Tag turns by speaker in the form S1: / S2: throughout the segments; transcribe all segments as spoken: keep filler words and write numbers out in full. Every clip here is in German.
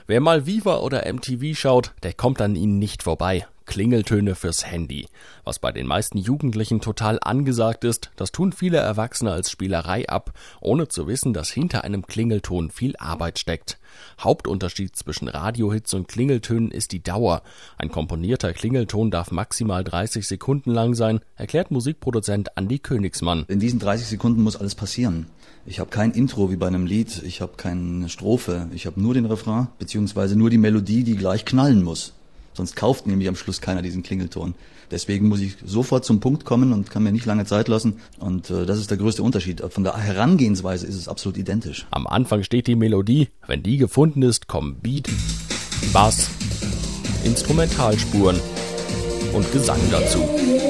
S1: Wer mal Viva oder M T V schaut, der kommt an ihnen nicht vorbei. Klingeltöne fürs Handy. Was bei den meisten Jugendlichen total angesagt ist, das tun viele Erwachsene als Spielerei ab, ohne zu wissen, dass hinter einem Klingelton viel Arbeit steckt. Hauptunterschied zwischen Radiohits und Klingeltönen ist die Dauer. Ein komponierter Klingelton darf maximal dreißig Sekunden lang sein, erklärt Musikproduzent Andi Königsmann.
S2: In diesen dreißig Sekunden muss alles passieren. Ich habe kein Intro wie bei einem Lied, ich habe keine Strophe, ich habe nur den Refrain, beziehungsweise nur die Melodie, die gleich knallen muss. Sonst kauft nämlich am Schluss keiner diesen Klingelton. Deswegen muss ich sofort zum Punkt kommen und kann mir nicht lange Zeit lassen. Und äh, das ist der größte Unterschied. Von der Herangehensweise ist es absolut identisch.
S1: Am Anfang steht die Melodie. Wenn die gefunden ist, kommen Beat, Bass, Instrumentalspuren und Gesang dazu.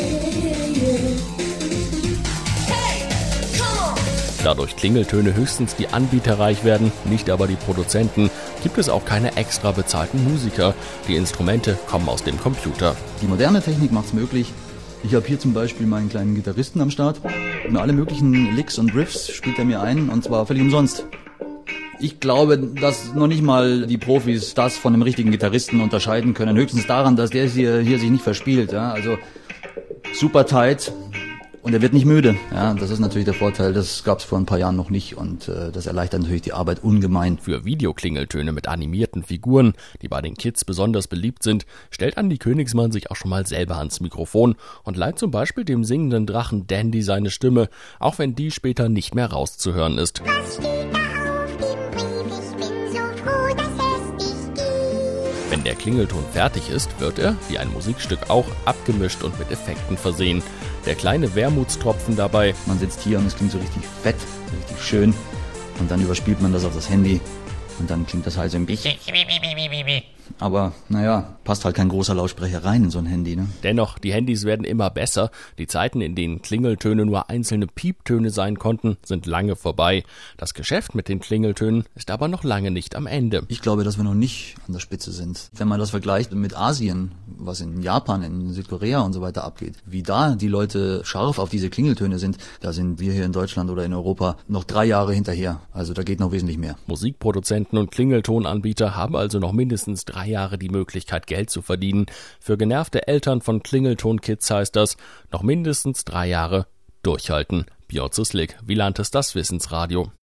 S1: Dadurch Klingeltöne höchstens die Anbieter reich werden, nicht aber die Produzenten, gibt es auch keine extra bezahlten Musiker. Die Instrumente kommen aus dem Computer.
S2: Die moderne Technik macht es möglich. Ich habe hier zum Beispiel meinen kleinen Gitarristen am Start. Und alle möglichen Licks und Riffs spielt er mir ein, und zwar völlig umsonst. Ich glaube, dass noch nicht mal die Profis das von einem richtigen Gitarristen unterscheiden können. Höchstens daran, dass der hier, hier sich nicht verspielt. Ja? Also super tight. Und er wird nicht müde. Ja, das ist natürlich der Vorteil. Das gab es vor ein paar Jahren noch nicht, und äh, das erleichtert natürlich die Arbeit ungemein.
S1: Für Videoklingeltöne mit animierten Figuren, die bei den Kids besonders beliebt sind, stellt Andi Königsmann sich auch schon mal selber ans Mikrofon und leiht zum Beispiel dem singenden Drachen Dandy seine Stimme, auch wenn die später nicht mehr rauszuhören ist.
S3: Was steht da auf dem Brief? Ich bin so froh, dass es dich gibt.
S1: Wenn der Klingelton fertig ist, wird er, wie ein Musikstück auch, abgemischt und mit Effekten versehen. Der kleine Wermutstropfen dabei:
S2: Man sitzt hier und es klingt so richtig fett, richtig schön, und dann überspielt man das auf das Handy und dann klingt das halt so ein bisschen. Aber naja, passt halt kein großer Lautsprecher rein in so ein Handy, ne?
S1: Dennoch, die Handys werden immer besser. Die Zeiten, in denen Klingeltöne nur einzelne Pieptöne sein konnten, sind lange vorbei. Das Geschäft mit den Klingeltönen ist aber noch lange nicht am Ende.
S2: Ich glaube, dass wir noch nicht an der Spitze sind. Wenn man das vergleicht mit Asien, was in Japan, in Südkorea und so weiter abgeht, wie da die Leute scharf auf diese Klingeltöne sind, da sind wir hier in Deutschland oder in Europa noch drei Jahre hinterher. Also da geht noch wesentlich mehr.
S1: Musikproduzenten und Klingeltonanbieter haben also noch mindestens drei Jahre die Möglichkeit, Geld zu verdienen. Für genervte Eltern von Klingelton-Kids heißt das, noch mindestens drei Jahre durchhalten. Björn Zuslik, Wieland ist das Wissensradio.